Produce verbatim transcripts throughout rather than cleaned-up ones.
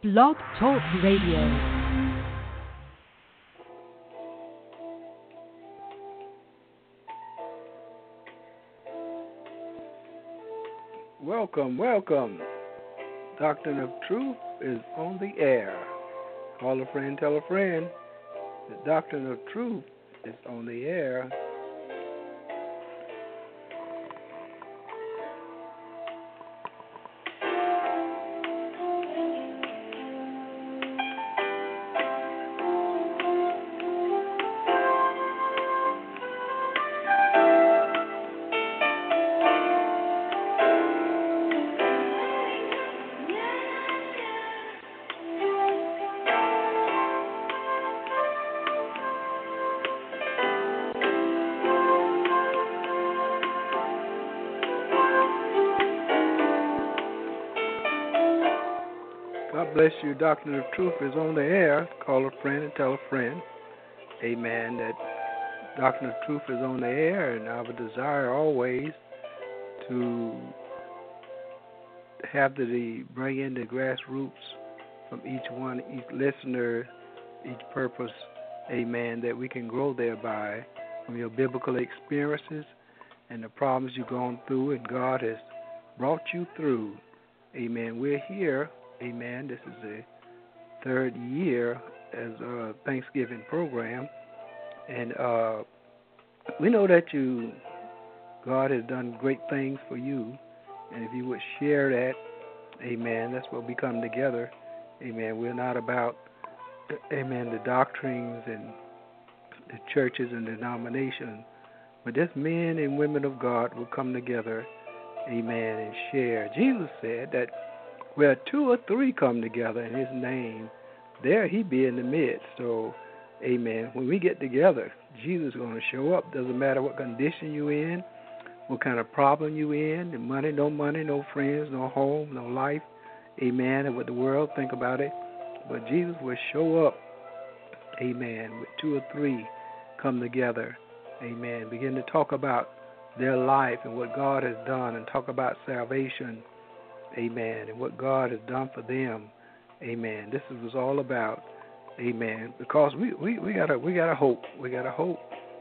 Blog Talk Radio. Welcome, welcome. Doctrine of Truth is on the air. Call a friend, tell a friend. The Doctrine of Truth is on the air. God bless you. Doctrine of Truth is on the air. Call a friend and tell a friend. Amen. That Doctrine of Truth is on the air, and our desire always to have the, the bring in the grassroots from each one, each listener, each purpose. Amen. That we can grow thereby from your biblical experiences and the problems you've gone through, and God has brought you through. Amen. We're here. Amen. This is the third year as a Thanksgiving program, and uh, we know that you, God has done great things for you, and if you would share that, amen, that's what we come together, amen. We're not about, amen, the doctrines and the churches and denominations, but just men and women of God will come together, amen, and share. Jesus said that where two or three come together in his name, there he be in the midst. So, amen, when we get together, Jesus is going to show up. Doesn't matter what condition you in, what kind of problem you in, money, no money, no friends, no home, no life, amen, and what the world think about it. But Jesus will show up, amen, with two or three come together, amen, begin to talk about their life and what God has done and talk about salvation, amen, and what God has done for them, amen. This is what it's all about, amen, because we, we, we got a we got a hope. We got a hope.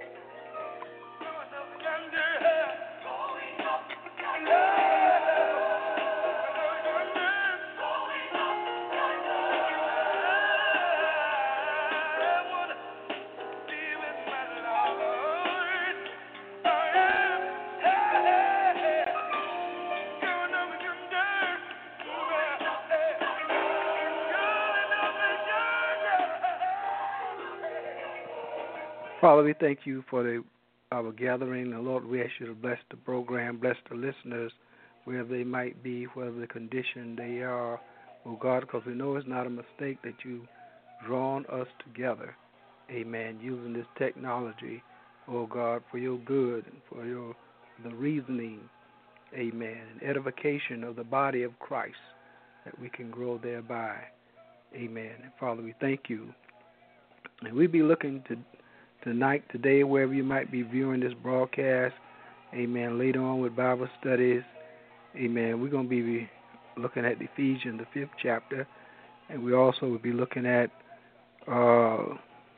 Father, we thank you for the, our gathering. And Lord, we ask you to bless the program, bless the listeners, wherever they might be, whatever the condition they are, oh God, because we know it's not a mistake that you've drawn us together, amen, using this technology, oh God, for your good and for your the reasoning, amen, and edification of the body of Christ, that we can grow thereby, amen. And Father, we thank you. And we be looking to tonight, today, wherever you might be viewing this broadcast, amen, later on with Bible studies, amen, we're going to be looking at Ephesians, the fifth chapter, and we also will be looking at uh,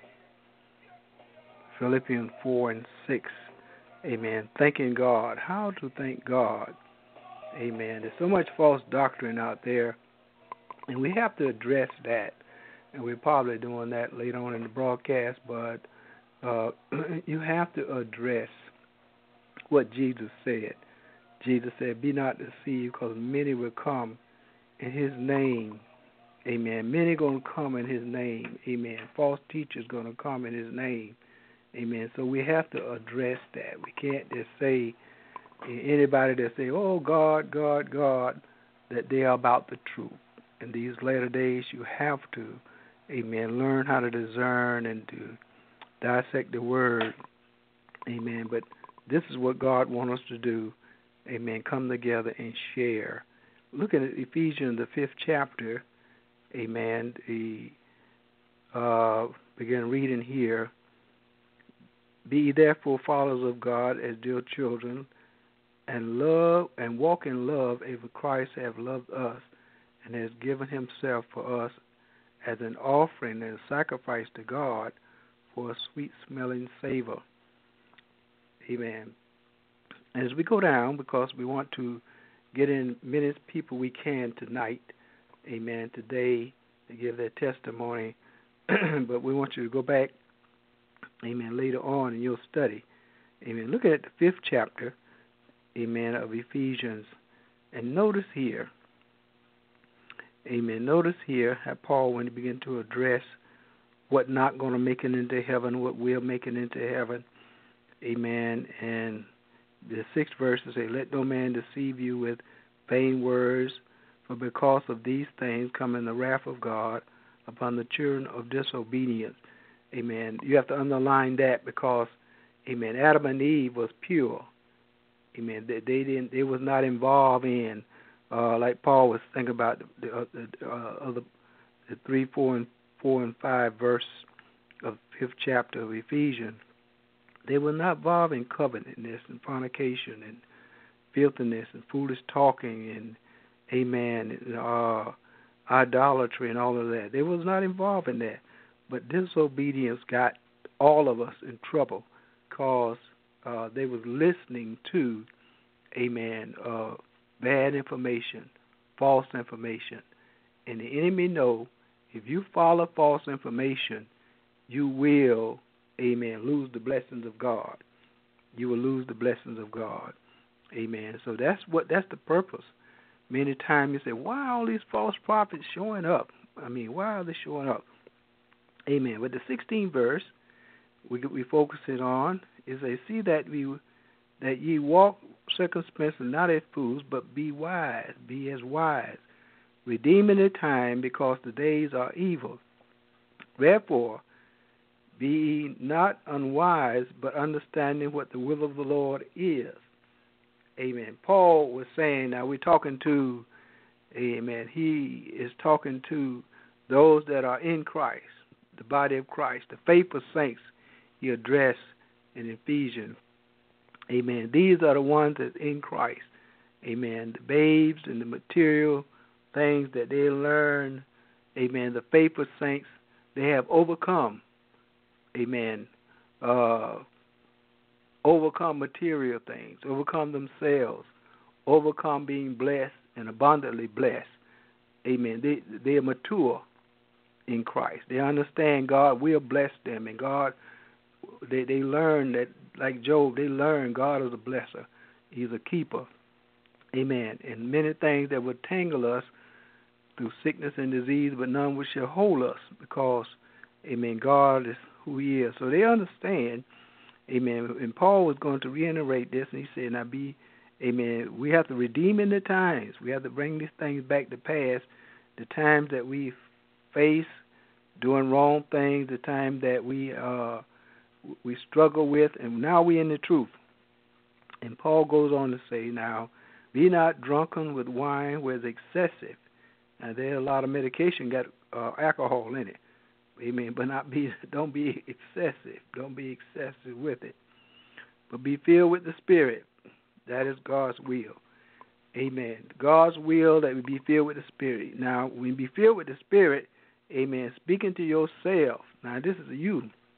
Philippians four and six, amen, thanking God, how to thank God, amen. There's so much false doctrine out there, and we have to address that, and we're probably doing that later on in the broadcast, but Uh, you have to address what Jesus said. Jesus said, be not deceived, because many will come in his name. Amen. Many going to come in his name. Amen. False teachers going to come in his name. Amen. So we have to address that. We can't just say, anybody that say, oh, God, God, God, that they are about the truth. In these later days, you have to, amen, learn how to discern and to dissect the word, amen. But this is what God wants us to do, amen, come together and share. Looking at Ephesians, the fifth chapter, amen, the, uh, begin reading here. Be ye therefore followers of God as dear children, and love and walk in love as Christ hath loved us, and has given himself for us as an offering and a sacrifice to God for a sweet-smelling savor. Amen. As we go down, because we want to get in many people we can tonight, amen, today to give their testimony, but we want you to go back, amen, later on in your study. Amen. Look at the fifth chapter, amen, of Ephesians, and notice here, amen, notice here how Paul, when he began to address what not going to make it into heaven, what will make it into heaven, amen, and the sixth verse says, let no man deceive you with vain words, for because of these things cometh the wrath of God upon the children of disobedience. Amen. You have to underline that because, amen, Adam and Eve was pure. Amen. They, they didn't. They was not involved in, uh, like Paul was thinking about the, uh, the, uh, other, the three, four, and four and five verse of fifth chapter of Ephesians. They were not involved in covetousness and fornication and filthiness and foolish talking and, amen, uh, idolatry and all of that. They was not involved in that. But disobedience got all of us in trouble because uh, they was listening to, amen, uh, bad information, false information. And the enemy know if you follow false information, you will, amen, lose the blessings of God. You will lose the blessings of God. Amen. So that's what that's the purpose. Many times you say, why are all these false prophets showing up? I mean, why are they showing up? Amen. But the sixteenth verse we we focus it on is they see that we that ye walk circumspectly, not as fools, but be wise, be as wise, redeeming the time because the days are evil. Therefore, be not unwise, but understanding what the will of the Lord is. Amen. Paul was saying, now we're talking to, amen, he is talking to those that are in Christ, the body of Christ, the faithful saints he addressed in Ephesians. Amen. These are the ones that's in Christ. Amen. The babes and the material things that they learn, amen, the faithful saints, they have overcome, amen, uh, overcome material things, overcome themselves, overcome being blessed and abundantly blessed. Amen. They they are mature in Christ. They understand God will bless them, and God, they, they learn that, like Job, they learn God is a blesser. He's a keeper. Amen. And many things that would tangle us through sickness and disease, but none which shall hold us because, amen, God is who he is. So they understand. Amen. And Paul was going to reiterate this, and he said, now be, amen, we have to redeem in the times. We have to bring these things back to pass, the times that we face doing wrong things, the time that we uh, we struggle with, and now we're in the truth. And Paul goes on to say, now, be not drunken with wine where it's excessive. Now, there's a lot of medication got uh, alcohol in it. Amen. But not be, don't be excessive. Don't be excessive with it. But be filled with the Spirit. That is God's will. Amen. God's will that we be filled with the Spirit. Now, when you be filled with the Spirit, amen, speaking to yourself. Now, this is you.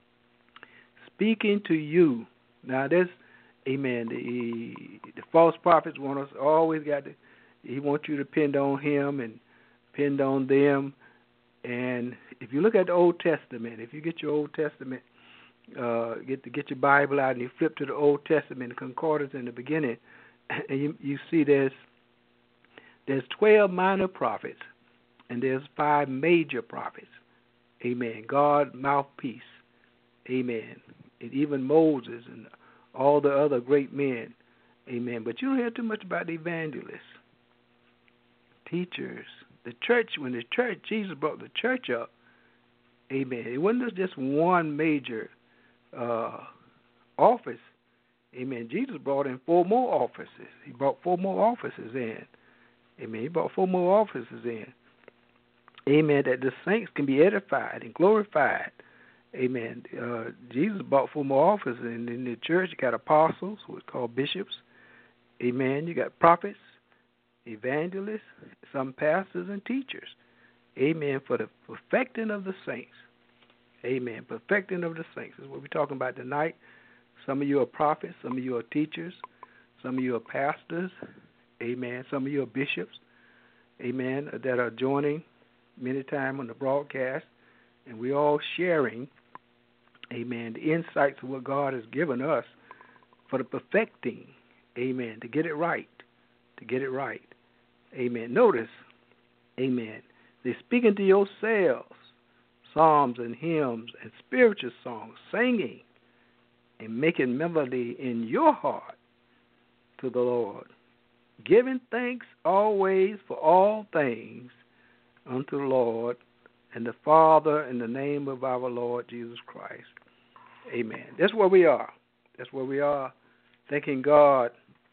Speaking to you. Now, this, amen, the, the false prophets want us always got to, he wants you to depend on him and depend on them. And if you look at the Old Testament, if you get your Old Testament, uh, get to get your Bible out and you flip to the Old Testament, the concordance in the beginning, and you, you see there's there's twelve minor prophets and there's five major prophets. Amen. God mouthpiece. Amen. And even Moses and all the other great men. Amen. But you don't hear too much about the evangelists, teachers. The church, when the church, Jesus brought the church up, amen, it wasn't just one major uh, office. Amen. Jesus brought in four more offices. He brought four more offices in. Amen. He brought four more offices in. Amen. That the saints can be edified and glorified. Amen. Uh, Jesus brought four more offices. And in the church, you got apostles, what's called bishops. Amen. You got prophets. evangelists, some pastors and teachers. Amen. For the perfecting of the saints. Amen. Perfecting of the saints is what we're talking about tonight. Some of you are prophets. Some of you are teachers. Some of you are pastors. Amen. Some of you are bishops. Amen. That are joining many times on the broadcast. And we're all sharing, amen, the insights of what God has given us for the perfecting. Amen. To get it right. To get it right. Amen. Notice, amen, they're speaking to yourselves, psalms and hymns and spiritual songs, singing and making melody in your heart to the Lord, giving thanks always for all things unto the Lord and the Father in the name of our Lord Jesus Christ. Amen. That's where we are. That's where we are, thanking God,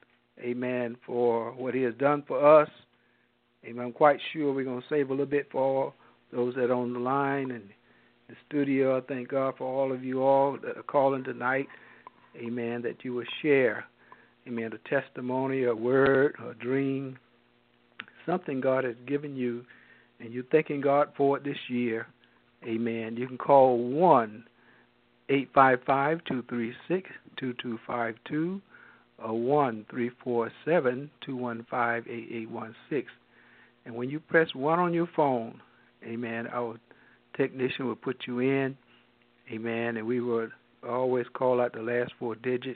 amen, for what he has done for us. Amen. I'm quite sure we're going to save a little bit for those that are on the line and the studio. I thank God for all of you all that are calling tonight. Amen. That you will share, amen, a testimony, a word, a dream, something God has given you, and you're thanking God for it this year. Amen. You can call one eight five five, two three six, two two five two or one three four seven, two one five, eight eight one six. And when you press one on your phone, amen, our technician will put you in, amen, and we would always call out the last four digits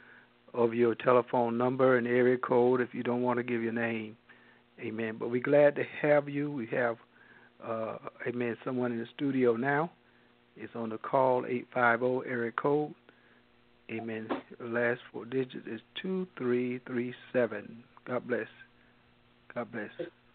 of your telephone number and area code if you don't want to give your name, amen. But we're glad to have you. We have, uh, amen, someone in the studio now. It's on the call, eight five zero area code, amen. The last four digits is two three three seven. God bless. God bless.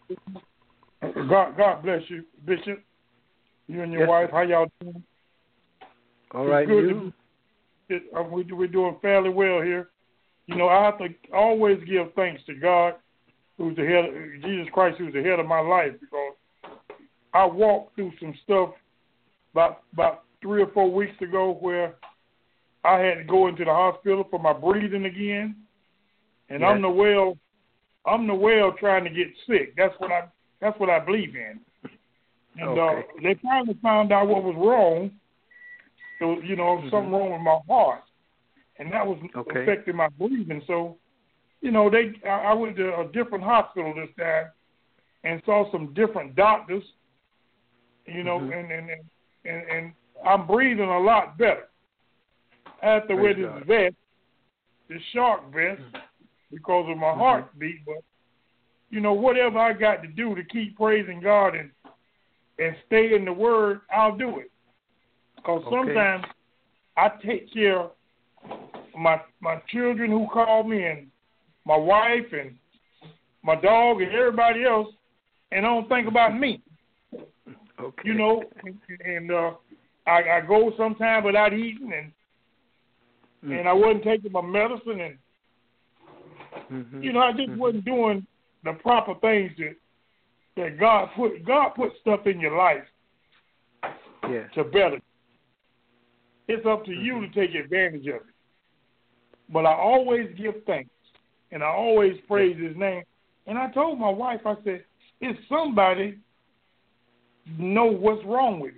God, God bless you, Bishop. You and your yes, wife, sir. how y'all doing? All it's right, good you? To, it, uh, we, we're doing fairly well here. You know, I have to always give thanks to God, who's the head, of, Jesus Christ, who's the head of my life, because I walked through some stuff about about three or four weeks ago where I had to go into the hospital for my breathing again, and yes. I'm the well. I'm the well trying to get sick. That's what I that's what I believe in. And okay. uh, they finally found out what was wrong. So, you know, mm-hmm. something wrong with my heart. And that was okay. affecting my breathing. So, you know, they I, I went to a different hospital this time and saw some different doctors, you know, mm-hmm. and, and, and, and, and I'm breathing a lot better. I have to wear this God. vest, this shark vest, mm-hmm. because of my mm-hmm. heartbeat, but you know, whatever I got to do to keep praising God and and stay in the Word, I'll do it. Because okay. sometimes I take care of my my children who call me and my wife and my dog and everybody else, and I don't think about me. Okay. You know, and, and uh, I, I go sometime without eating, and mm. and I wasn't taking my medicine, and Mm-hmm. you know, I just mm-hmm. wasn't doing the proper things that that God put. God put stuff in your life yes. to better. It's up to mm-hmm. you to take advantage of it. But I always give thanks, and I always praise yes. His name. And I told my wife, I said, "If somebody know what's wrong with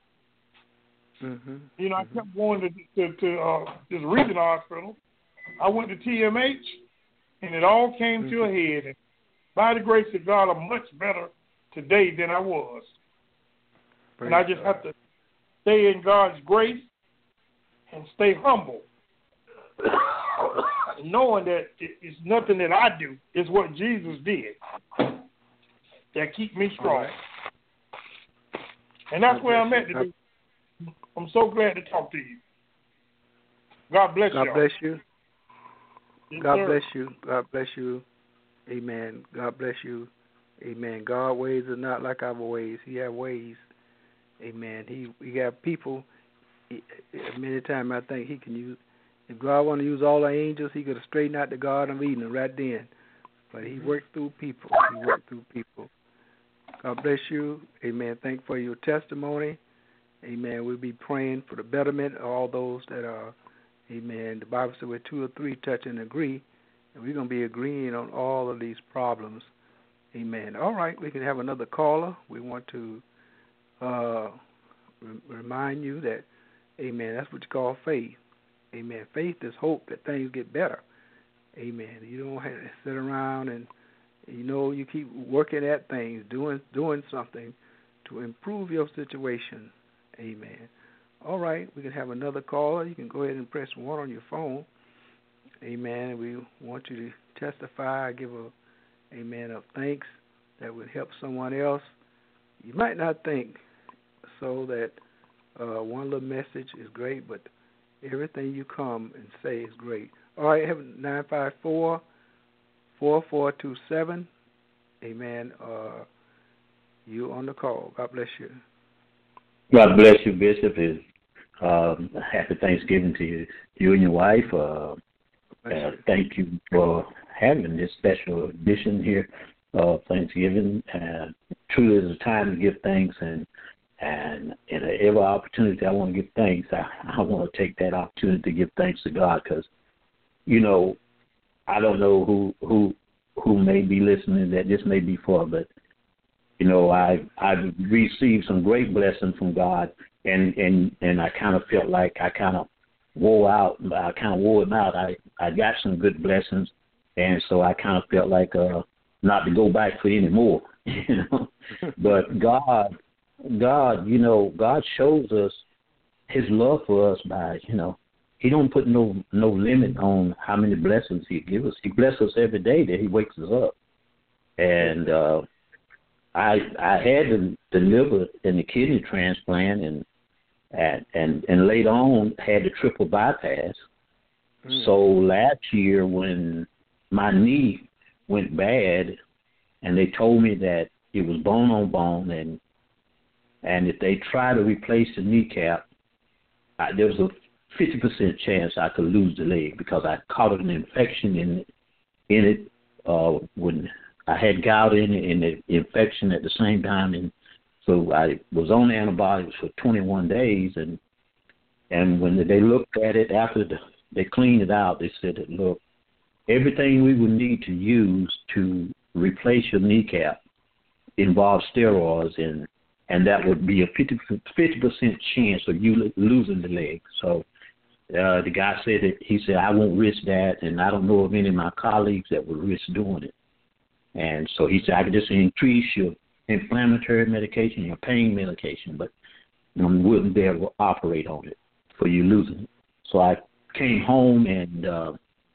me." Mm-hmm. You know, I mm-hmm. kept going to to, to uh, this regional hospital. I went to T M H. And it all came mm-hmm. to a head. And by the grace of God, I'm much better today than I was. Praise and I just God. have to stay in God's grace and stay humble, knowing that it's nothing that I do. It's what Jesus did that keep me strong. Right. And that's God where I'm at today. I'm so glad to talk to you. God bless you. God y'all. bless you. Yes, God sir. bless you. God bless you. Amen. God bless you. Amen. God's ways are not like our ways. He has ways. Amen. He we got people. He, many times I think he can use. If God want to use all the angels, he could have straightened out the Garden of Eden right then. But he worked through people. He worked through people. God bless you. Amen. Thank you for your testimony. Amen. We'll be praying for the betterment of all those that are. Amen. The Bible says where two or three touch and agree, and we're going to be agreeing on all of these problems Amen. All right, we can have another caller. We want to uh, re- remind you that, amen, that's what you call faith. Amen. Faith is hope that things get better. Amen. You don't have to sit around and, you know, you keep working at things, doing doing something to improve your situation. Amen. All right, we can have another caller. You can go ahead and press one on your phone. Amen. We want you to testify, give a amen of thanks that would help someone else. You might not think so that uh, one little message is great, but everything you come and say is great. All right, have nine five four, four four two seven. Amen. Uh, you on the call. God bless you. God bless you, Bishop. And, um, happy Thanksgiving to you, you and your wife. Uh, uh, thank you for having this special edition here of Thanksgiving. Uh, truly, is a time to give thanks, and and in every opportunity I want to give thanks. I, I want to take that opportunity to give thanks to God, because, you know, I don't know who who who may be listening that this may be for, but you know, I I've received some great blessings from God, and and and I kind of felt like I kind of wore out. I kind of wore them out. I I got some good blessings, and so I kind of felt like uh not to go back for any more, you know. But God, God, you know, God shows us His love for us by, you know, He don't put no no limit on how many blessings He gives us. He blesses us every day that He wakes us up, and uh, I I had the, the liver and the kidney transplant, and and and, and later on had the triple bypass. Mm. So last year when my knee went bad, and they told me that it was bone on bone, and and if they try to replace the kneecap, I, there was a fifty percent chance I could lose the leg, because I caught an infection in it, in it uh, when I had gout in it and the infection at the same time, and so I was on antibiotics for twenty-one days, and and when they looked at it after the, they cleaned it out, they said that, look, everything we would need to use to replace your kneecap involves steroids, and and that would be a fifty percent chance of you losing the leg. So uh, the guy said that, he said, I won't risk that, and I don't know of any of my colleagues that would risk doing it. And so he said, I could just increase your inflammatory medication, your pain medication, but I wouldn't be able to operate on it for you losing it. So I came home, and uh,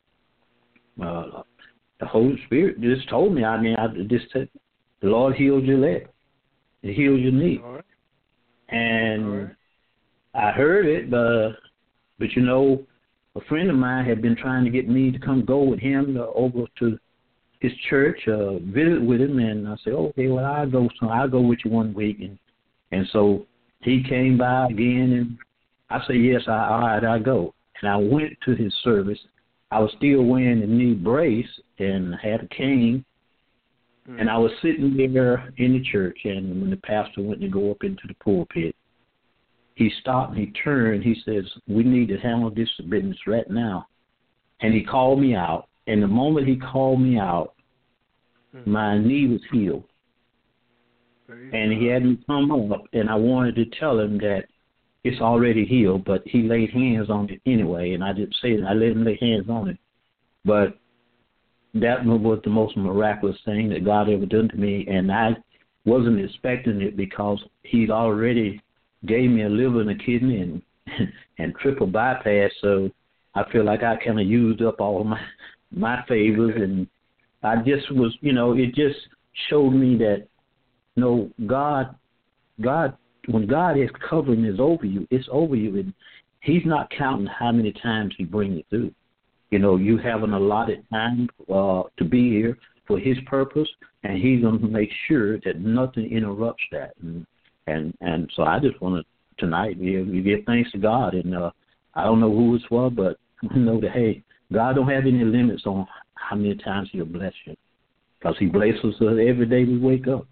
uh, the Holy Spirit just told me, I mean, I just said, the Lord healed your leg. He healed your knee. All right. And All right. I heard it, but, but, you know, a friend of mine had been trying to get me to come go with him uh, over to his church, uh, visit with him, and I said, okay, well, I'll go, so I'll go with you one week. And, and so he came by again, and I said, yes, I, all right, I'll go. And I went to his service. I was still wearing a knee brace and had a cane, mm. and I was sitting there in the church, and when the pastor went to go up into the pulpit, he stopped and he turned. He says, we need to handle this business right now. And he called me out. And the moment he called me out, mm. my knee was healed. Very and good. He had me come up, and I wanted to tell him that it's already healed, but he laid hands on it anyway, and I didn't say it. I let him lay hands on it. But that was the most miraculous thing that God ever done to me, and I wasn't expecting it, because he'd already gave me a liver and a kidney and and triple bypass, so I feel like I kind of used up all of my my favors, and I just was, you know, it just showed me that, you know, God, God, when God is covering is over you, it's over you, and He's not counting how many times He brings you through. You know, you have an allotted time uh, to be here for His purpose, and He's going to make sure that nothing interrupts that. And and, and so I just want to tonight we, we give thanks to God, and uh, I don't know who it's for, but I know that, hey, God don't have any limits on how many times He'll bless you, because He blesses us every day we wake up.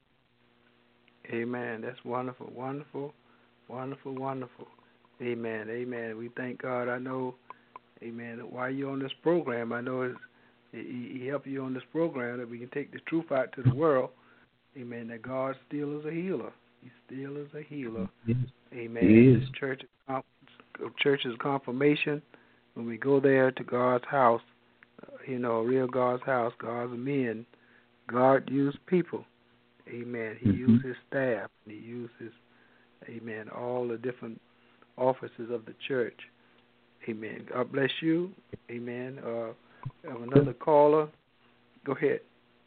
Amen. That's wonderful, wonderful, wonderful, wonderful. Amen, amen. We thank God. I know, amen, while you're on this program, I know it's He, he help you on this program that we can take the truth out to the world. Amen. That God still is a healer. He still is a healer. Yes. Amen. He is. Church, church's confirmation. When we go there to God's house, uh, you know, real God's house, God's men, God used people. Amen. He mm-hmm. used his staff. He used his, amen, all the different offices of the church. Amen. God bless you. Amen. Uh, have another caller. Go ahead.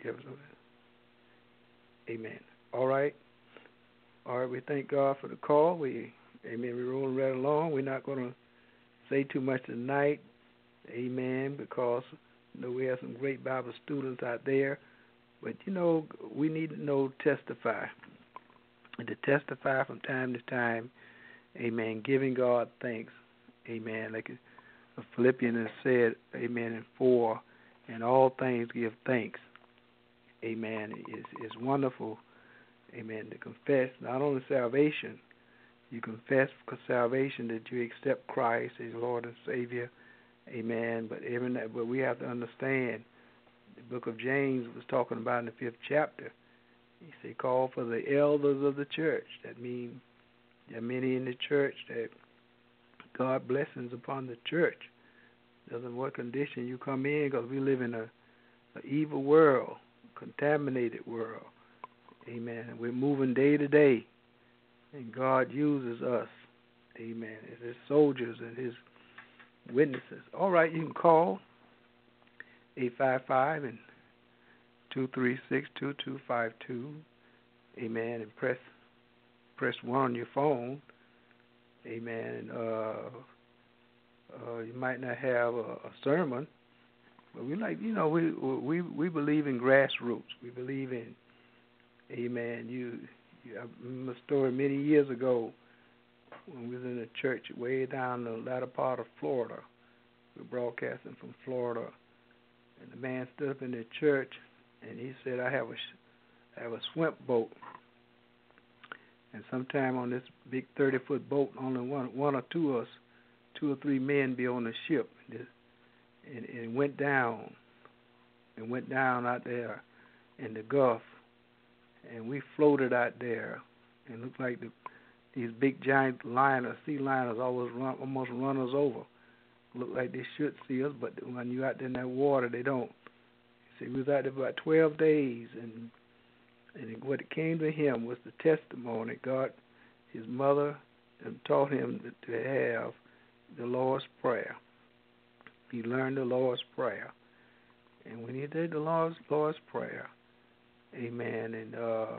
Amen. All right. All right. We thank God for the call. We, amen. We're rolling right along. We're not going to say too much tonight. Amen. Because you know we have some great Bible students out there. But you know we need to know testify. And to testify from time to time. Amen. Giving God thanks. Amen. Like Philippians said, amen, in four, in all things give thanks. Amen. It's, it's wonderful, amen, to confess not only salvation, you confess for salvation that you accept Christ as Lord and Savior. Amen. But even that, but we have to understand, the book of James was talking about in the fifth chapter. He said, call for the elders of the church. That means there are many in the church that God blessings upon the church. Doesn't matter what condition you come in, because we live in a, a evil world, contaminated world. Amen. And we're moving day to day, and God uses us. Amen. As His soldiers and His witnesses. All right, you can call eight five five and two three six two two five two. Amen. And press press one on your phone. Amen. And uh, uh, you might not have a, a sermon, but we like, you know, we we we believe in grassroots. We believe in, amen. You, you I remember a story many years ago when we was in a church way down the latter part of Florida. We were broadcasting from Florida, and the man stood up in the church and he said, "I have a I have a swim boat." And sometime on this big thirty-foot boat, only one, one or two of us, two or three men be on the ship. And it went down. It went down out there in the Gulf. And we floated out there. And it looked like the, these big giant liners, sea liners, always run, almost run us over. Look like they should see us, but when you're out there in that water, they don't. See, we was out there for about twelve days, and And what came to him was the testimony. God, his mother, taught him to have the Lord's Prayer. He learned the Lord's Prayer. And when he did the Lord's, Lord's Prayer, amen, and uh,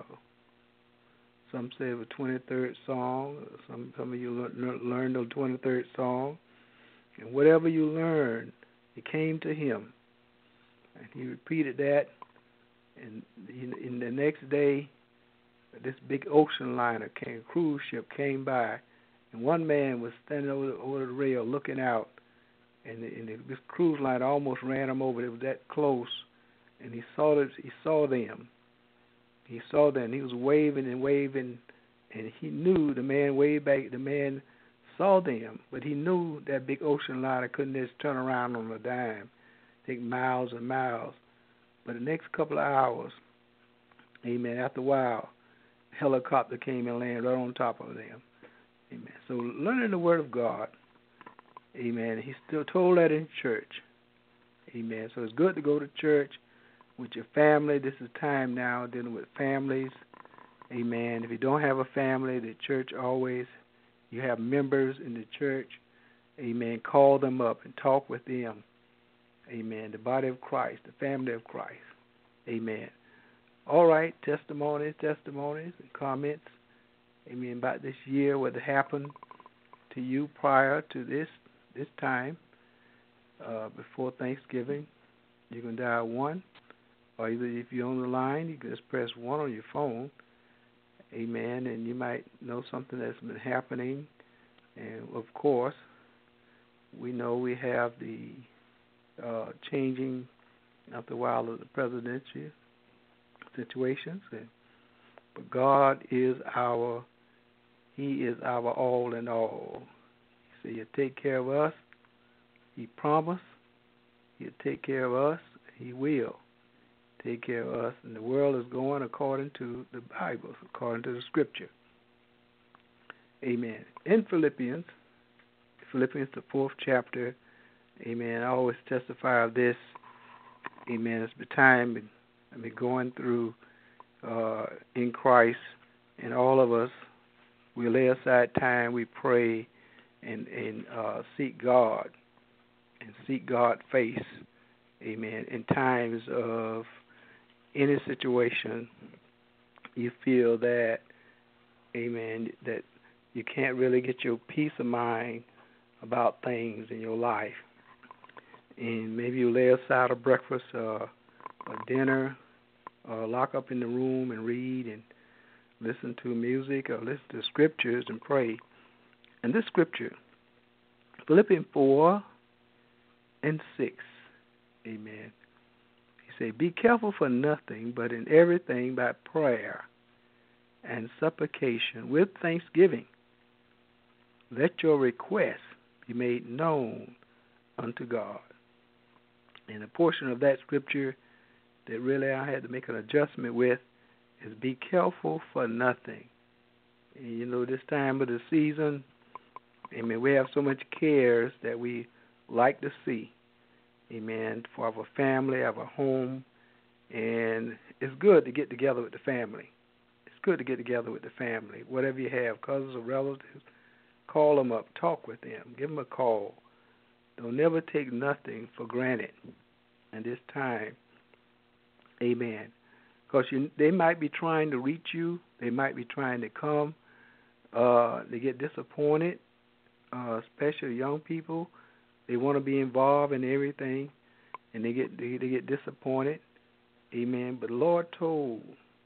some say the twenty-third song. Some, some of you learn, learned the twenty-third song. And whatever you learned, it came to him. And he repeated that. And in the next day, this big ocean liner came, cruise ship came by, and one man was standing over the, over the rail looking out, and, the, and the, this cruise liner almost ran him over. It was that close, and he saw this, he saw them. He saw them. He was waving and waving, and he knew the man waved back. The man saw them, but he knew that big ocean liner couldn't just turn around on a dime, take miles and miles. But the next couple of hours, amen, after a while, a helicopter came and landed right on top of them. Amen. So learning the Word of God, amen, he still told that in church. Amen. So it's good to go to church with your family. This is time now dealing with families. Amen. If you don't have a family, the church always, you have members in the church. Amen. Call them up and talk with them. Amen. The body of Christ, the family of Christ. Amen. All right. Testimonies, testimonies, and comments. Amen. About this year, what happened to you prior to this this time, uh, before Thanksgiving. You can dial one, or either if you're on the line, you can just press one on your phone. Amen. And you might know something that's been happening. And of course, we know we have the Uh, changing after a while of the presidential situations, and, but God is our, He is our all in all. So He'll take care of us. He promised He'll take care of us. He will take care of us, and the world is going according to the Bible, according to the Scripture. Amen. In Philippians, Philippians, the fourth chapter, amen, I always testify of this. Amen. It's the time I've been going through uh, in Christ, and all of us, we lay aside time, we pray, and, and uh, seek God, and seek God's face, amen, in times of any situation you feel that, amen, that you can't really get your peace of mind about things in your life. And maybe you lay aside a breakfast, uh, a dinner, uh, lock up in the room and read and listen to music or listen to scriptures and pray. And this scripture, Philippians four and six, amen. He said, be careful for nothing, but in everything by prayer and supplication with thanksgiving. Let your requests be made known unto God. And a portion of that scripture that really I had to make an adjustment with is be careful for nothing. And you know, this time of the season, amen, we have so much cares that we like to see, amen, for our family, our home, and it's good to get together with the family. It's good to get together with the family, whatever you have, cousins or relatives, call them up, talk with them, give them a call. Don't never take nothing for granted in this time, amen. Because you, they might be trying to reach you. They might be trying to come. Uh, they get disappointed, uh, especially young people. They want to be involved in everything, and they get they, they get disappointed. Amen. But the Lord told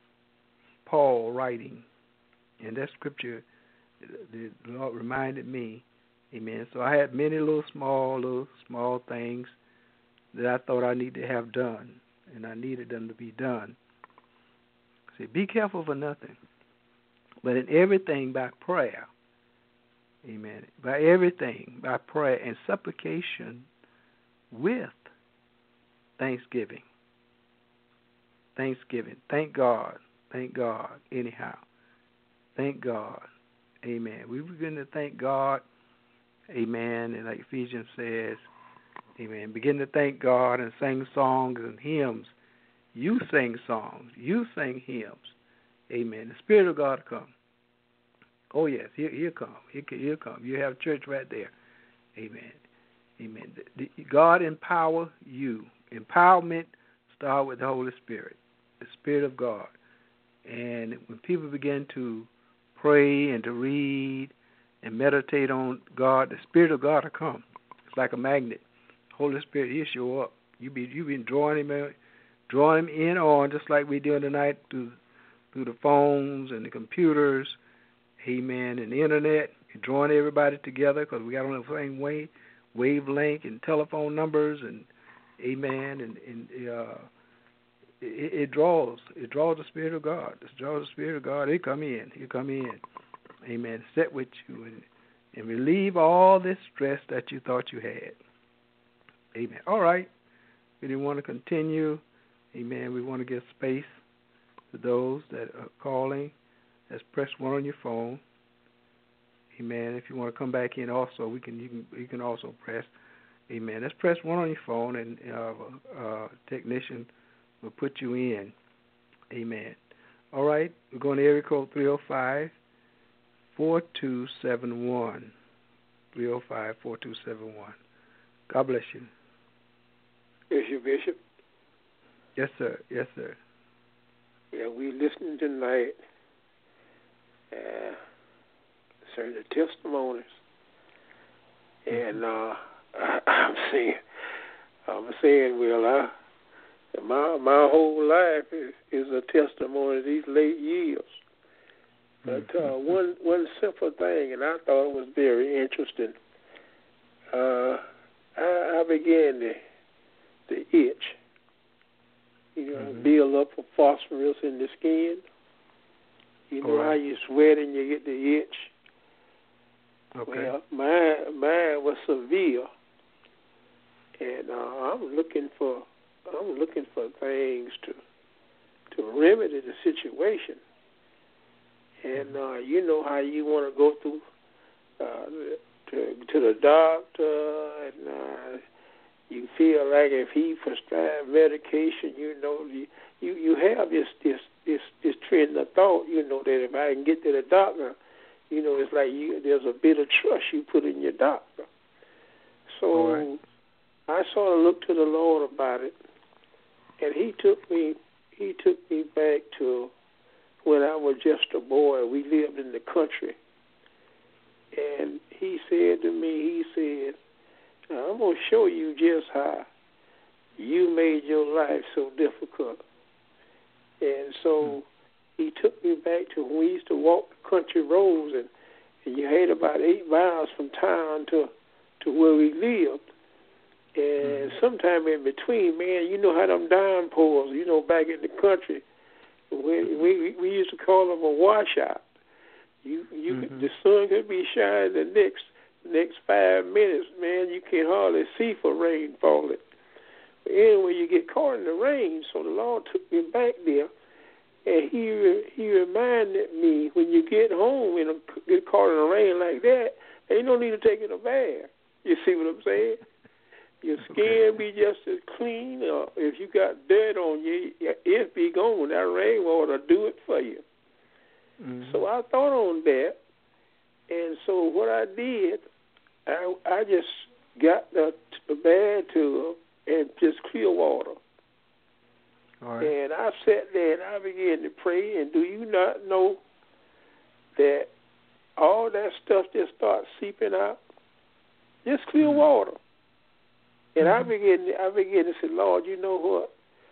Paul, writing, and that scripture, the Lord reminded me, amen. So I had many little small, little small things that I thought I needed to have done, and I needed them to be done. Say, be careful for nothing, but in everything by prayer, amen, by everything by prayer and supplication with thanksgiving. Thanksgiving. Thank God. Thank God. Anyhow. Thank God. Amen. We begin to thank God. Amen. And like Ephesians says, amen, begin to thank God and sing songs and hymns. You sing songs. You sing hymns. Amen. The Spirit of God come. Oh, yes, he'll, he'll come. He'll, he'll come. You have church right there. Amen. Amen. The, the, God empower you. Empowerment start with the Holy Spirit, the Spirit of God. And when people begin to pray and to read and meditate on God, the Spirit of God will come. It's like a magnet. Holy Spirit, he'll show up. You be you been drawing him in, drawing him in on, just like we do tonight through through the phones and the computers, amen, and the internet. You're drawing everybody together because we got on the same wave, wavelength and telephone numbers, and amen, and, and uh, it, it draws. It draws the Spirit of God. It draws the Spirit of God. He'll come in. He'll come in. Amen. Sit with you and, and relieve all this stress that you thought you had. Amen. All right. We didn't want to continue. Amen. We want to give space to those that are calling. Let's press one on your phone. Amen. If you want to come back in also, we can you can you can also press. Amen. Let's press one on your phone, and uh, uh, technician will put you in. Amen. All right. We're going to area code three oh five, four two seven one. three oh five, four two seven one. God bless you. Yes, you, Bishop. Yes, sir. Yes, sir. Yeah, we listening tonight. Uh, certain testimonies, and uh, I'm saying, I'm saying, well, I, my my whole life is, is a testimony of these late years. But uh, one one simple thing, and I thought it was very interesting. Uh, I, I began to the itch, you know, mm-hmm. build up a phosphorus in the skin. You know right. how you sweat and you get the itch? Okay. Well, mine, mine was severe. And uh, I'm looking for I'm looking for things to to remedy the situation. And uh, you know how you want to go through uh, to to the doctor, and uh, you feel like if he prescribed medication, you know, you you, you have this, this this this trend of thought, you know, that if I can get to the doctor, you know, it's like you, there's a bit of trust you put in your doctor. So right. I sort of looked to the Lord about it, and He took me He took me back to when I was just a boy. We lived in the country, and He said to me, He said, "Now, I'm going to show you just how you made your life so difficult." And so He took me back to when we used to walk the country roads, and, and you had about eight miles from town to to where we lived. And sometime in between, man, you know how them downpours, you know, back in the country, we we, we used to call them a washout. You you mm-hmm. The sun could be shining the next next five minutes, man. You can't hardly see for rain falling. But anyway, you get caught in the rain. So the Lord took me back there, and He He reminded me, when you get home and get caught in the rain like that, ain't no need to take in a bath. You see what I'm saying? Your skin okay. be just as clean. Or if you got dirt on you, it be gone. That rainwater do it for you. Mm-hmm. So I thought on that, and so what I did, I, I just got the, the bad tub and just clear water. All right. And I sat there and I began to pray. And do you not know that all that stuff just starts seeping out? Just clear mm-hmm. water. And I began, I began to say, Lord, you know what?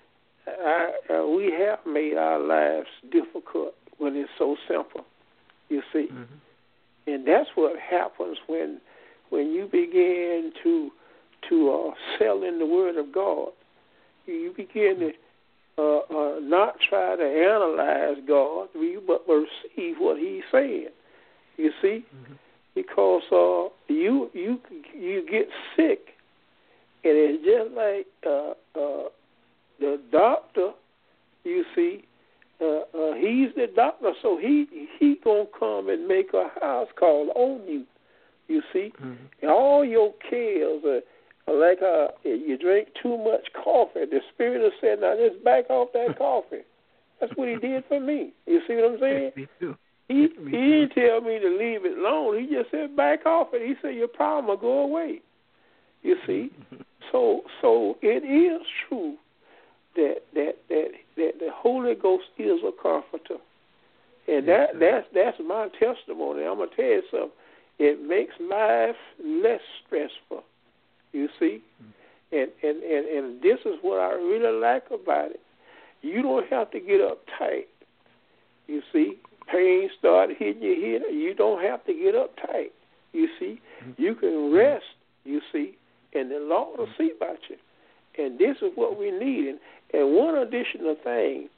I, uh, we have made our lives difficult when it's so simple, you see. Mm-hmm. And that's what happens when when you begin to to uh, sell in the Word of God. You begin to uh, uh, not try to analyze God, but receive what He's saying, you see. Mm-hmm. Because uh, you you you get sick. And it's just like uh, uh, the doctor, you see, uh, uh, he's the doctor, so he he gonna come and make a house call on you, you see. Mm-hmm. And all your cares are, are like uh, you drink too much coffee. The Spirit has said, now just back off that coffee. That's what He did for me. You see what I'm saying? Me too. He, me he didn't too. tell me to leave it alone. He just said back off it. He said your problem will go away. You see? So so it is true that that that, that the Holy Ghost is a comforter. And that that's that's my testimony. I'm gonna tell you something. It makes life less stressful. You see? And and, and, and this is what I really like about it. You don't have to get uptight. You see? Pain start hitting you here. You don't have to get uptight. You see? You can rest, you see. And the Lord will see about you. And this is what we need. And, and one additional thing,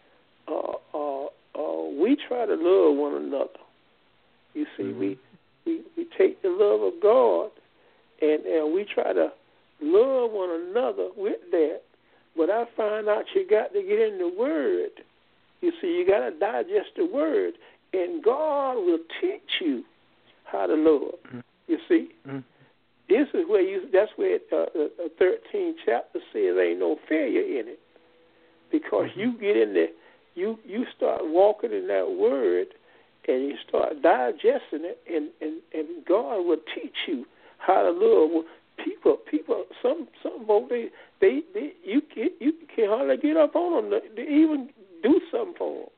uh, uh, uh, we try to love one another. You see, mm-hmm. we, we we take the love of God and, and we try to love one another with that. But I find out you got to get in the Word. You see, you got to digest the Word. And God will teach you how to love. Mm-hmm. You see? Mm-hmm. This is where you, that's where uh, the thirteenth chapter says ain't no failure in it. Because mm-hmm. you get in there, you, you start walking in that Word, and you start digesting it, and, and, and God will teach you how to love. People, people, some some folks, they, they, they you can you can hardly get up on them to, to even do something for them.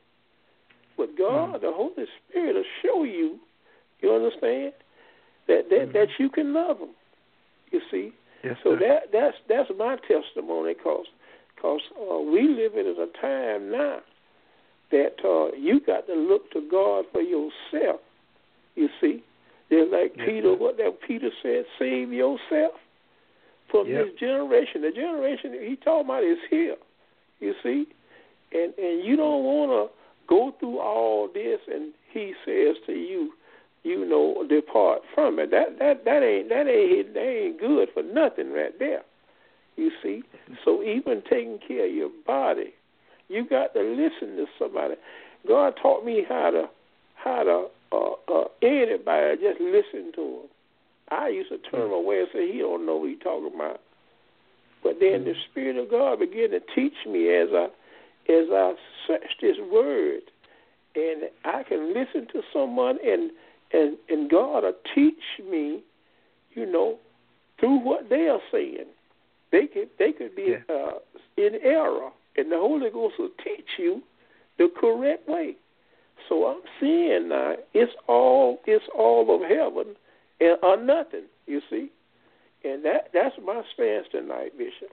But God, mm-hmm. the Holy Spirit will show you. You understand? That that, mm-hmm. that you can love them, you see. Yes, so sir. that that's that's my testimony, cause cause uh, we live in a time now that uh, you got to look to God for yourself. You see, just like yes, Peter, sir. what that Peter said, save yourself from yep. this generation. The generation he talking about is here. You see, and and you don't want to go through all this, and he says to you, you know, depart from it. That that that ain't that ain't that ain't good for nothing right there. You see? So even taking care of your body, you got to listen to somebody. God taught me how to, how to, uh, uh, anybody, just listen to him. I used to turn away and say, he don't know what he's talking about. But then the Spirit of God began to teach me as I, as I search this word. And I can listen to someone, and, and, and God will teach me, you know, through what they are saying. They could they could be yeah. uh, in error, and the Holy Ghost will teach you the correct way. So I'm seeing now it's all it's all of heaven and or nothing. You see, and that that's my stance tonight, Bishop.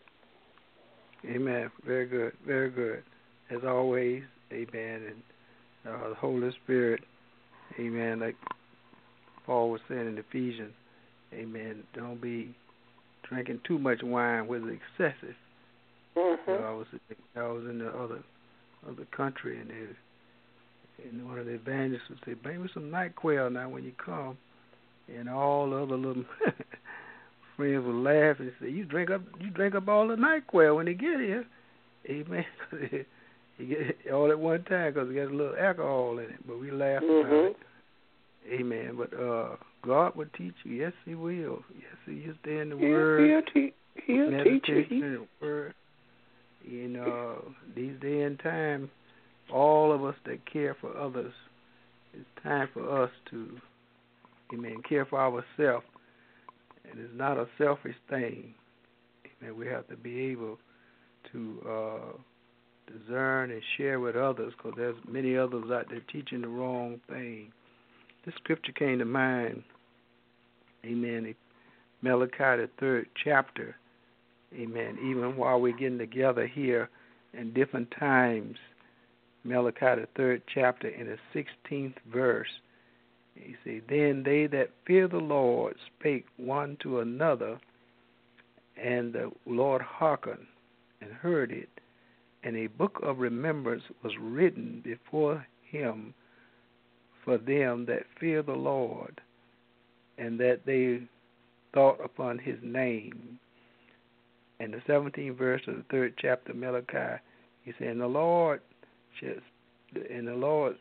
Amen. Very good. Very good. As always, amen. And uh, the Holy Spirit, amen. Like Paul was saying in Ephesians, amen. Don't be drinking too much wine was excessive. Mm-hmm. You know, I was I was in the other other country, and they, and one of the evangelists would say, "Bring me some NyQuil now when you come." And all the other little friends would laugh and say, "You drink up, you drink up all the NyQuil when they get here." Amen. You get all at one time because it got a little alcohol in it. But we laugh mm-hmm. about it. Amen. But uh, God will teach you. Yes, He will. Yes, He'll stay in the he'll, Word. He'll, te- he'll teach you. In the Word. You know, these day and time, all of us that care for others, it's time for us to, amen, care for ourselves. And it's not a selfish thing. Amen. We have to be able to uh, discern and share with others, because there's many others out there teaching the wrong thing. This scripture came to mind, amen, Malachi, the third chapter, amen, even while we're getting together here in different times, Malachi, the third chapter, in the sixteenth verse, he said, "Then they that fear the Lord spake one to another, and the Lord hearkened and heard it, and a book of remembrance was written before him for them that fear the Lord, and that they thought upon his name." And the seventeenth verse of the third chapter of Malachi, he said, "And the Lord shall, and the Lord,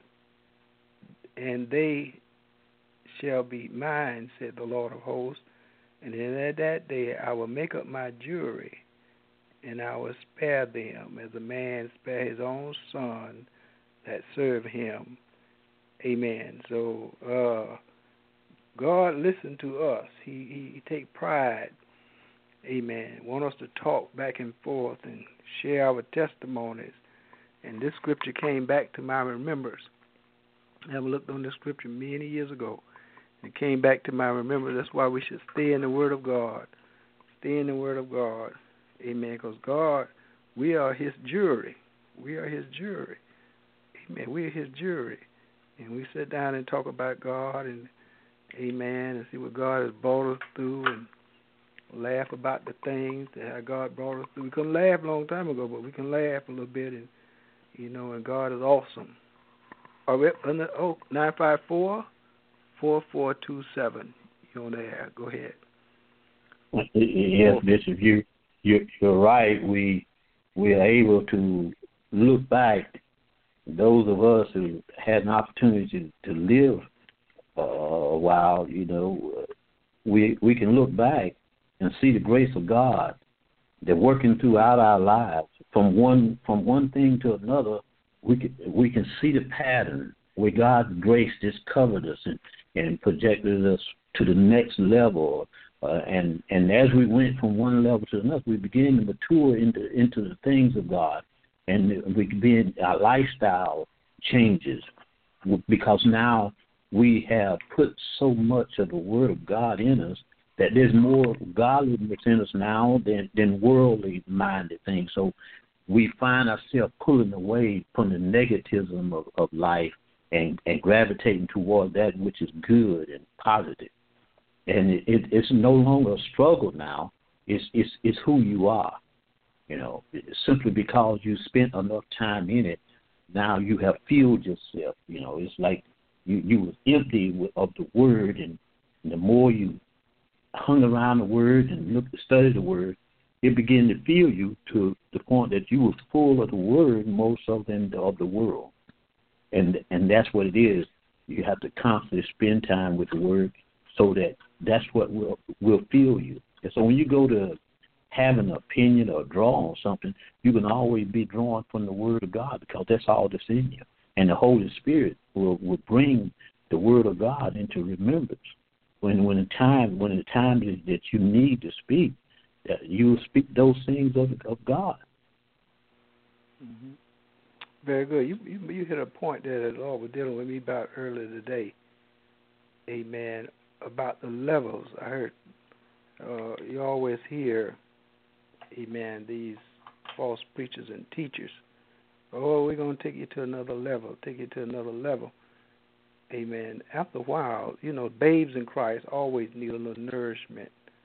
and they shall be mine, said the Lord of hosts, and in that day I will make up my jury, and I will spare them as a man spare his own son that serve him." Amen. So uh, God listened to us. He, he he take pride. Amen. Want us to talk back and forth and share our testimonies. And this scripture came back to my remembrance. I have looked on this scripture many years ago. It came back to my remembrance. That's why we should stay in the Word of God. Stay in the Word of God. Amen. Because God, we are His jury. We are His jury. Amen. We are His jury. And we sit down and talk about God and, amen, and see what God has brought us through and laugh about the things that how God brought us through. We couldn't laugh a long time ago, but we can laugh a little bit, and, you know, and God is awesome. All right, oh, nine five four, four four two seven. You're on the air. Go ahead. Yes, Bishop, you, you, you're right. We, we are able to look back. Those of us who had an opportunity to, to live uh, a while, you know, we we can look back and see the grace of God that working throughout our lives from one from one thing to another. We can we can see the pattern where God's grace just covered us and, and projected us to the next level. Uh, and and as we went from one level to another, we began to mature into into the things of God. And we begin, our lifestyle changes because now we have put so much of the Word of God in us that there's more godliness in us now than, than worldly-minded things. So we find ourselves pulling away from the negativism of, of life and, and gravitating toward that which is good and positive. And it, it, it's no longer a struggle now. It's, it's, it's who you are. You know, simply because you spent enough time in it, now you have filled yourself. You know, it's like you, you was empty of the Word, and the more you hung around the Word and looked, studied the Word, it began to fill you to the point that you were full of the Word more so than the, of the world. And and that's what it is. You have to constantly spend time with the Word so that that's what will will fill you. And so when you go to have an opinion or draw on something, you can always be drawn from the Word of God because that's all that's in you. And the Holy Spirit will, will bring the Word of God into remembrance. When when the time when the time that you need to speak, that you will speak those things of of God. Mm-hmm. Very good. You, you you hit a point there that the Lord was dealing with me about earlier today. Amen. About the levels. I heard uh, you always hear, amen, these false preachers and teachers. Oh, we're going to take you to another level, take you to another level. Amen. After a while, you know, babes in Christ always need a little nourishment.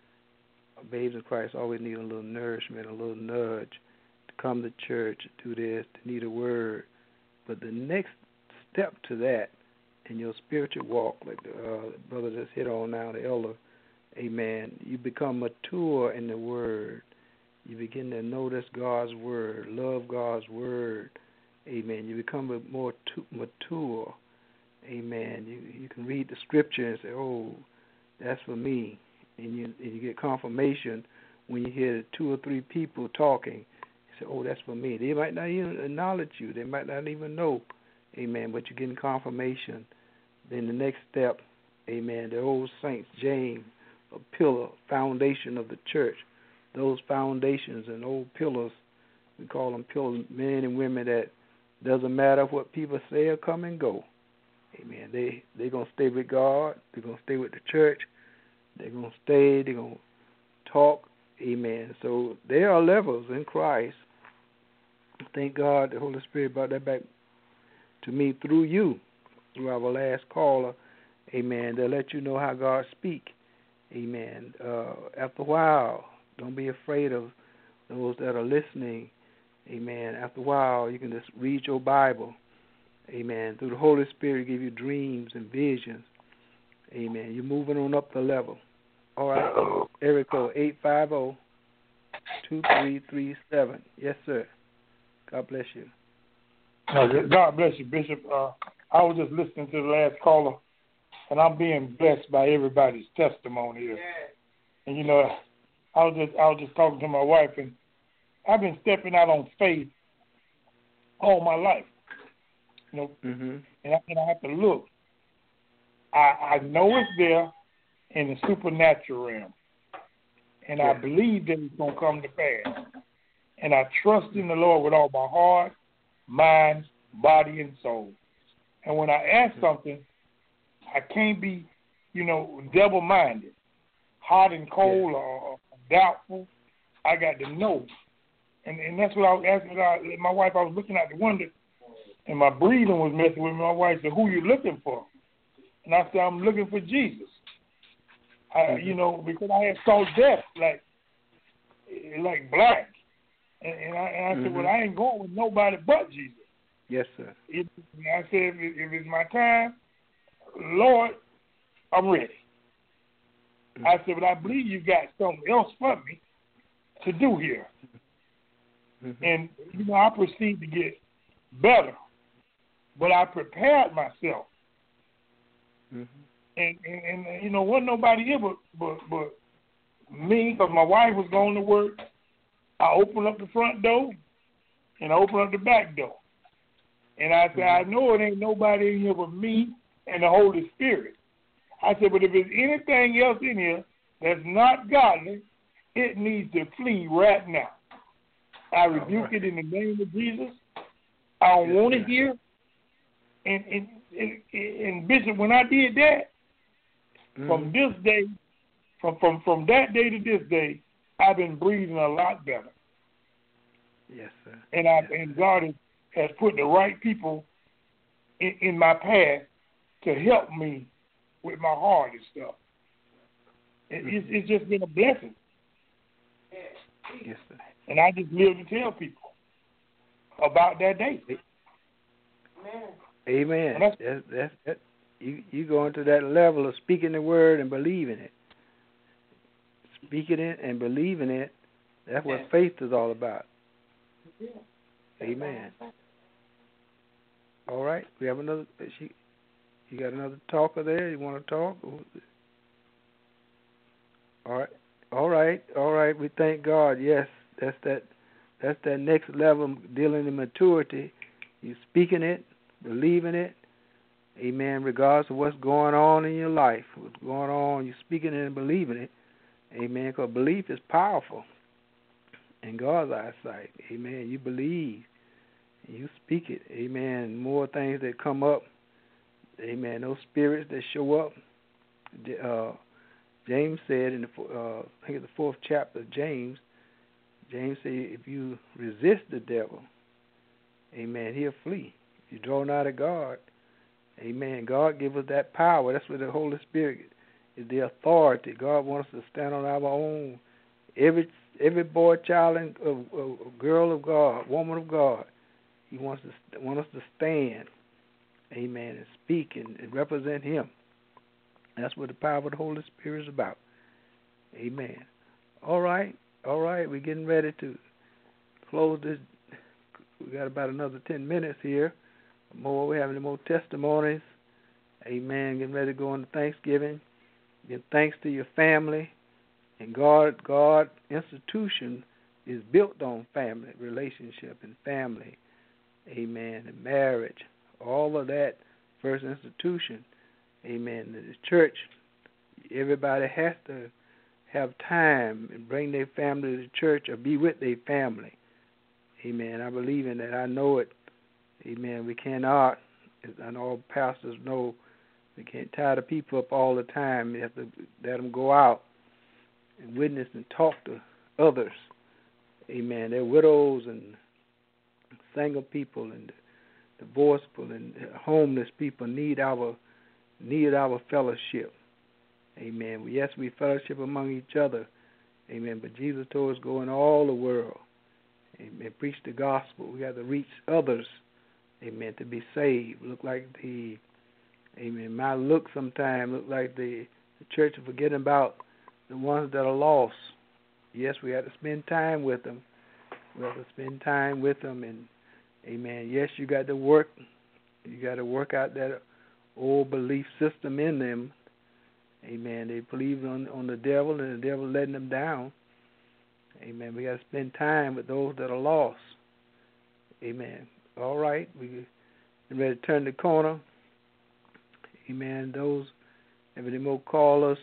Babes in Christ always need a little nourishment, a little nudge to come to church, to do this, to need a word. But the next step to that in your spiritual walk, like the uh, brother just hit on now, the elder, amen, you become mature in the word. You begin to notice God's word, love God's word. Amen. You become more mature. Amen. You you can read the scripture and say, oh, that's for me. And you, and you get confirmation when you hear two or three people talking. You say, oh, that's for me. They might not even acknowledge you. They might not even know. Amen. But you're getting confirmation. Then the next step, amen, the old saints, James, a pillar, foundation of the church. Those foundations and old pillars, we call them pillars, men and women that doesn't matter what people say or come and go. Amen. They, they're going to stay with God. They're going to stay with the church. They're going to stay. They're going to talk. Amen. So there are levels in Christ. Thank God the Holy Spirit brought that back to me through you, through our last caller. Amen. They'll let you know how God speaks. Amen. Uh, after a while, don't be afraid of those that are listening. Amen. After a while, you can just read your Bible. Amen. Through the Holy Spirit, give you dreams and visions. Amen. You're moving on up the level. All right. Area code eight five zero, two three three seven. Yes, sir. God bless you. God bless you, Bishop. Uh, I was just listening to the last caller, and I'm being blessed by everybody's testimony here. And, you know, I was just I was just talking to my wife, and I've been stepping out on faith all my life. You know, mm-hmm. and, I, and I have to look. I, I know it's there in the supernatural realm, and yeah. I believe that it's going to come to pass. And I trust in the Lord with all my heart, mind, body, and soul. And when I ask something, I can't be, you know, double-minded, hot and cold yeah. or, or doubtful. I got to know. And and that's what I was asking God. My wife, I was looking out the window, and my breathing was messing with me. My wife said, who are you looking for? And I said, I'm looking for Jesus. I, mm-hmm. You know, because I had saw death like like black. And, and, I, and I mm-hmm. said, well, I ain't going with nobody but Jesus. Yes, sir. It, I said, if, it, if it's my time, Lord, I'm ready. Mm-hmm. I said, but I believe you got something else for me to do here. Mm-hmm. And, you know, I proceed to get better. But I prepared myself. Mm-hmm. And, and, and, you know, wasn't nobody here but, but, but me, because my wife was going to work. I opened up the front door, and I opened up the back door. And I said, mm-hmm. I know it ain't nobody in here but me and the Holy Spirit. I said, but if there's anything else in here that's not godly, it needs to flee right now. I rebuke right. it in the name of Jesus. I don't yes, want it here. And, and, and, and Bishop, when I did that, mm-hmm. from this day, from, from, from that day to this day, I've been breathing a lot better. Yes, sir. And I yes, and God has, has put the right people in, in my path to help me with my heart and stuff. It, mm-hmm. it's, it's just been a blessing. Yes, sir. And I just live to tell people about that day. Amen. That's, that's, that's, that's, you, you go into that level of speaking the word and believing it. Speaking it and believing it, That's what faith is all about. Amen. All right. We have another. She, you got another talker there? You want to talk? All right. All right. All right. We thank God. Yes, that's that. That's that next level dealing in maturity. You speaking it, believing it. Amen. Regardless of what's going on in your life, what's going on, you speaking it and believing it. Amen. Because belief is powerful in God's eyesight. Amen. You believe, and you speak it. Amen. More things that come up. Amen. Those spirits that show up. Uh, James said in the uh, I think it's the fourth chapter of James. James said, if you resist the devil, amen, he'll flee. If you draw nigh to God, amen, God give us that power. That's what the Holy Spirit is, the authority. God wants us to stand on our own. Every every boy, child, and uh, uh, girl of God, woman of God, he wants to want us to stand, amen, and speak and, and represent him. That's what the power of the Holy Spirit is about. Amen. All right. All right, we're getting ready to close this. We got about another ten minutes here. More, we're having more testimonies. Amen. Getting ready to go into Thanksgiving. Give thanks to your family. And God, God institution is built on family, relationship, and family. Amen. And marriage. All of that first institution. Amen. The church, everybody has to have time and bring their family to church or be with their family. Amen. I believe in that. I know it. Amen. We cannot, as I know all pastors know, we can't tie the people up all the time. We have to let them go out and witness and talk to others. Amen. They're widows and single people and divorced people and homeless people need our need our fellowship. Amen. Yes, we fellowship among each other. Amen. But Jesus told us go in all the world. Amen. Preach the gospel. We got to reach others. Amen. To be saved. Look like the, amen, my look sometimes look like the, the church is forgetting about the ones that are lost. Yes, we have to spend time with them. We have to spend time with them. And, amen, yes, you got to work. You got to work out that old belief system in them. Amen. They believe on on the devil, and the devil letting them down. Amen. We got to spend time with those that are lost. Amen. All right. We're ready to turn the corner. Amen. Those, if any more callers,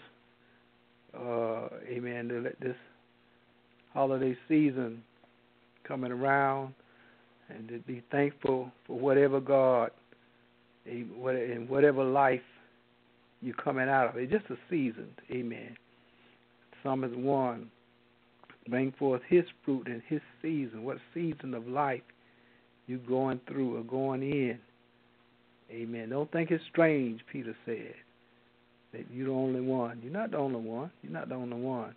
uh, amen, to let this holiday season coming around and to be thankful for whatever God, in whatever life you're coming out of. It's just a season. Amen. Psalm is one. Bring forth his fruit in his season. What season of life you going through or going in. Amen. Don't think it's strange, Peter said, that you're the only one. You're not the only one. You're not the only one.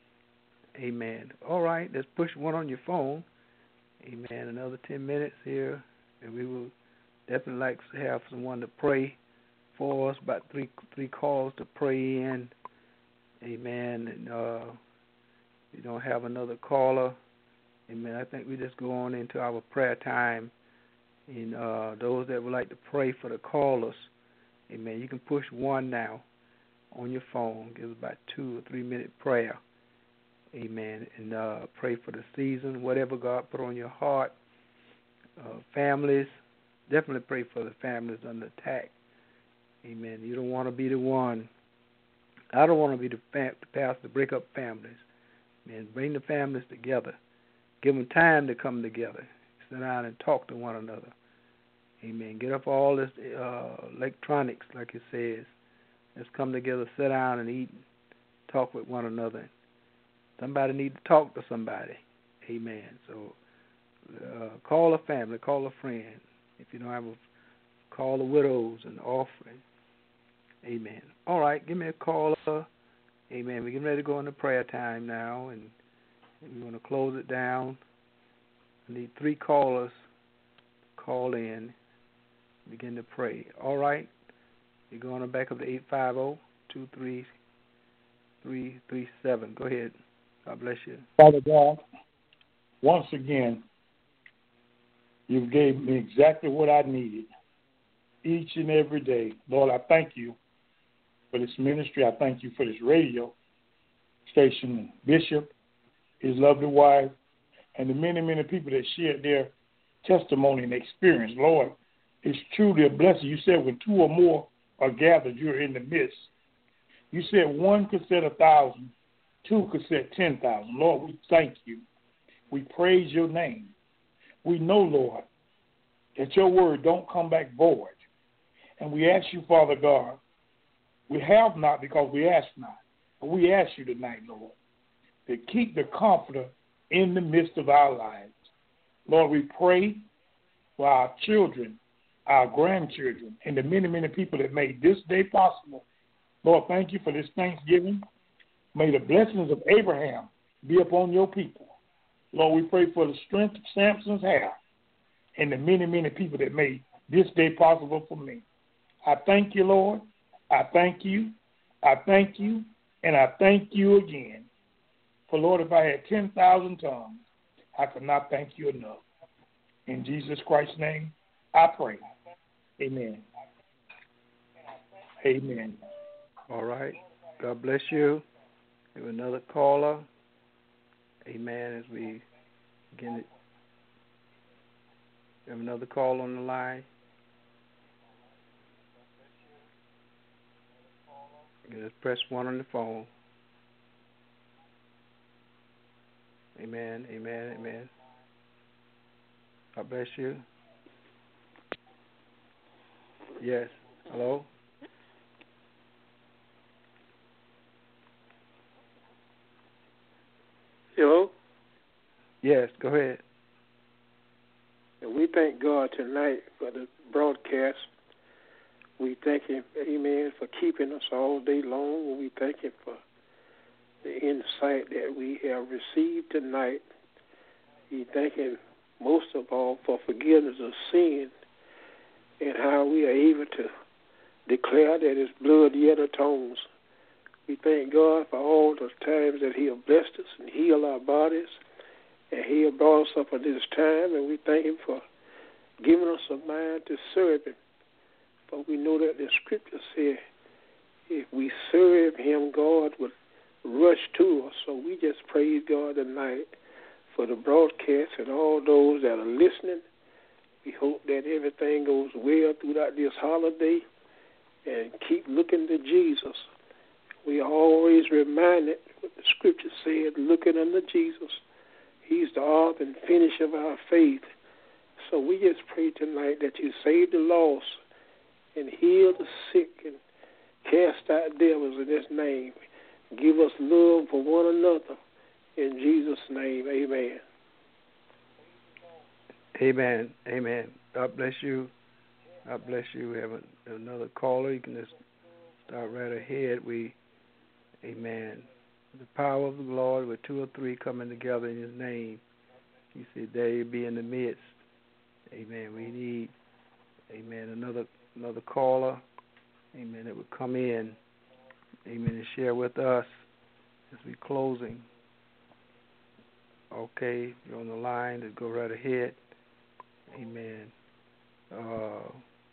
Amen. All right, let's push one on your phone. Amen. Another ten minutes here, and we will definitely like to have someone to pray for us, about three three calls to pray in. Amen. And uh, we don't have another caller. Amen. I think we just go on into our prayer time. And uh, those that would like to pray for the callers, amen, you can push one now on your phone. Give us about two or three minute prayer. Amen. And uh, pray for the season, whatever God put on your heart. Uh, families, definitely pray for the families under attack. Amen. You don't want to be the one. I don't want to be the, fam- the pastor to break up families. Man, bring the families together. Give them time to come together. Sit down and talk to one another. Amen. Get up all this uh, electronics, like it says. Let's come together, sit down and eat, talk with one another. Somebody needs to talk to somebody. Amen. So uh, call a family, call a friend. If you don't have a, call the widows and offering. Amen. All right, give me a call. Uh, amen. We're getting ready to go into prayer time now, and we want to close it down. I need three callers to call in, begin to pray. All right. You're going back up to eight five zero, two three three three seven. Go ahead. God bless you. Father God, once again, you gave me exactly what I needed each and every day. Lord, I thank you for this ministry. I thank you for this radio station, Bishop, his lovely wife, and the many, many people that shared their testimony and experience. Lord, it's truly a blessing. You said when two or more are gathered, you're in the midst. You said one could set a thousand, two could set ten thousand. Lord, we thank you. We praise your name. We know, Lord, that your word don't come back void. And we ask you, Father God, we have not because we ask not. But we ask you tonight, Lord, to keep the Comforter in the midst of our lives. Lord, we pray for our children, our grandchildren, and the many, many people that made this day possible. Lord, thank you for this Thanksgiving. May the blessings of Abraham be upon your people. Lord, we pray for the strength of Samson's hair and the many, many people that made this day possible for me. I thank you, Lord. I thank you. I thank you. And I thank you again. For, Lord, if I had ten thousand tongues, I could not thank you enough. In Jesus Christ's name, I pray. Amen. Amen. All right. God bless you. We have another caller. Amen. As we begin it. We have another call on the line. Just press one on the phone. Amen, amen, amen. God bless you. Yes. Hello? Hello? Yes, go ahead. And we thank God tonight for the broadcast. We thank him, amen, for keeping us all day long. We thank him for the insight that we have received tonight. We thank him most of all for forgiveness of sin and how we are able to declare that his blood yet atones. We thank God for all the times that he has blessed us and healed our bodies, and he has brought us up at this time, and we thank him for giving us a mind to serve him. But we know that the scripture says if we serve him, God will rush to us. So we just praise God tonight for the broadcast and all those that are listening. We hope that everything goes well throughout this holiday and keep looking to Jesus. We are always reminded what the scripture said, looking unto Jesus. He's the author and finisher of our faith. So we just pray tonight that you save the lost and heal the sick and cast out devils in his name. Give us love for one another. In Jesus' name, amen. Amen, amen. God bless you. God bless you. We have a, another caller. You can just start right ahead. We, amen. The power of the Lord with two or three coming together in his name. He said, there you be in the midst. Amen. We need, amen, another another caller, amen, that would come in, amen, and share with us as we're closing. Okay, you're on the line, to go right ahead. Amen. Uh,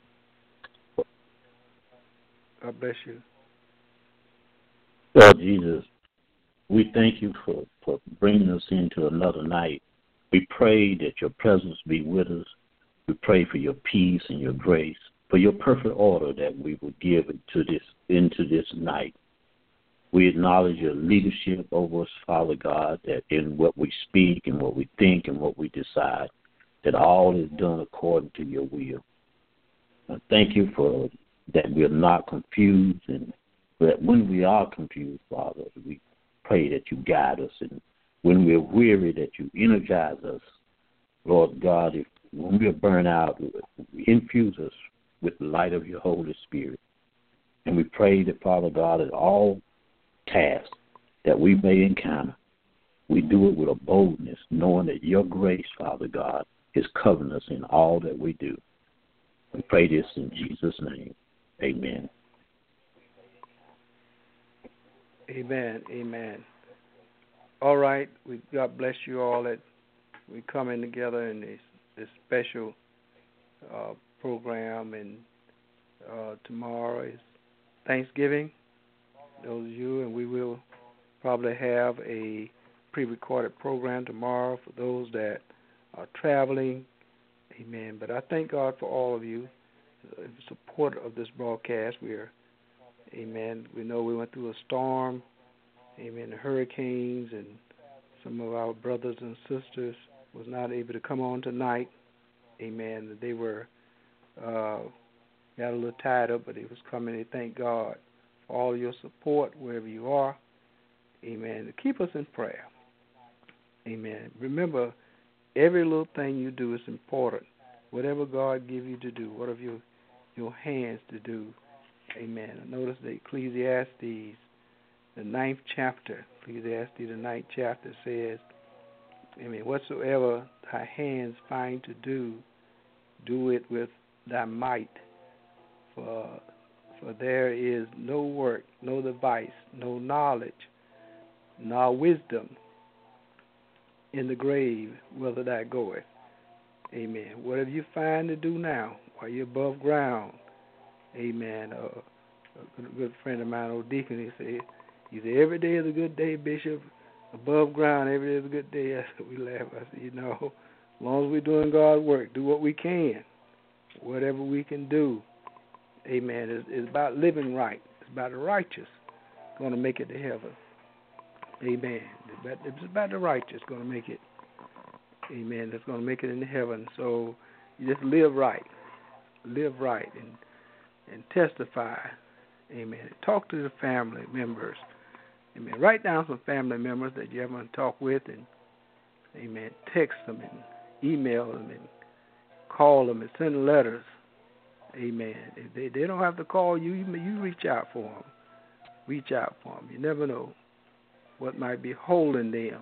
God bless you. Lord Jesus, we thank you for, for bringing us into another night. We pray that your presence be with us. We pray for your peace and your grace, for your perfect order that we will give into this into this night. We acknowledge your leadership over us, Father God, that in what we speak and what we think and what we decide, that all is done according to your will. I thank you for that we are not confused, and that when we are confused, Father, we pray that you guide us, and when we're weary, that you energize us. Lord God, if when we are burned out, infuse us with the light of your Holy Spirit. And we pray that, Father God, that all tasks that we may encounter, we do it with a boldness, knowing that your grace, Father God, is covering us in all that we do. We pray this in Jesus' name. Amen. Amen. Amen. All right. We God bless you all. That we coming together in this, this special uh, program, and uh, tomorrow is Thanksgiving. Those of you, and we will probably have a pre-recorded program tomorrow for those that are traveling. Amen. But I thank God for all of you in support of this broadcast. We are, amen, we know we went through a storm, amen, hurricanes, and some of our brothers and sisters was not able to come on tonight. Amen. They were uh, got a little tied up, but they was coming. They thank God for all your support wherever you are. Amen. Keep us in prayer. Amen. Remember, every little thing you do is important. Whatever God give you to do, whatever your your hands to do. Amen. Notice the Ecclesiastes, the ninth chapter. Ecclesiastes, the ninth chapter says, amen, whatsoever thy hands find to do, do it with thy might. For for there is no work, no device, no knowledge, nor wisdom in the grave, whither thou goest. Amen. Whatever you find to do now, while you're above ground, amen. Uh, a good friend of mine, old deacon, he said, he said, every day is a good day, Bishop. Above ground, every day is a good day. I said, we laugh. I said, you know, as long as we're doing God's work, do what we can, whatever we can do. Amen. It's, it's about living right. It's about the righteous going to make it to heaven. Amen. It's about, it's about the righteous going to make it. Amen. That's going to make it into heaven. So you just live right. Live right and and testify. Amen. Talk to the family members. Amen. Write down some family members that you haven't talked with, and amen. Text them and email them and call them and send letters. Amen. If they they don't have to call you, you you reach out for them. Reach out for them. You never know what might be holding them.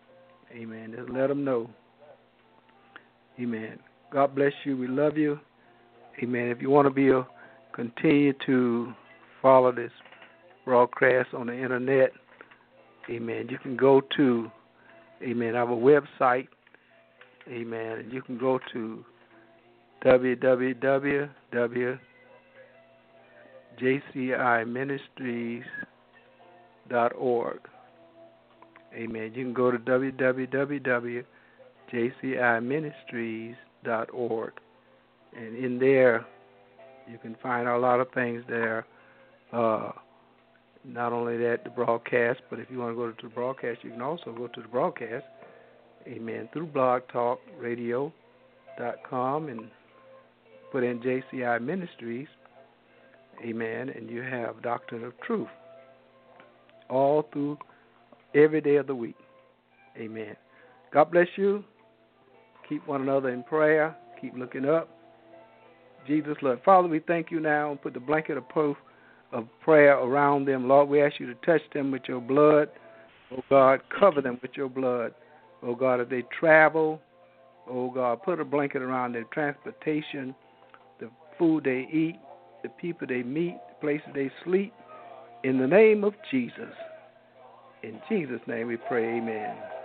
Amen. Just let them know. Amen. God bless you. We love you. Amen. If you want to be a, continue to follow this broadcast on the internet, amen, you can go to, amen, our website, amen, and you can go to w w w dot j c i ministries dot org. Amen. You can go to w w w dot j c i ministries dot org, and in there you can find a lot of things there. Uh, not only that, the broadcast, but if you want to go to the broadcast, you can also go to the broadcast, amen, through blog talk radio dot com and put in J C I Ministries, amen, and you have Doctrine of Truth all through every day of the week. Amen. God bless you. Keep one another in prayer. Keep looking up. Jesus, Lord. Father, we thank you now and put the blanket of proof of prayer around them. Lord, we ask you to touch them with your blood. Oh, God, cover them with your blood. Oh, God, if they travel, oh, God, put a blanket around their transportation, the food they eat, the people they meet, the places they sleep. In the name of Jesus. In Jesus' name we pray, amen.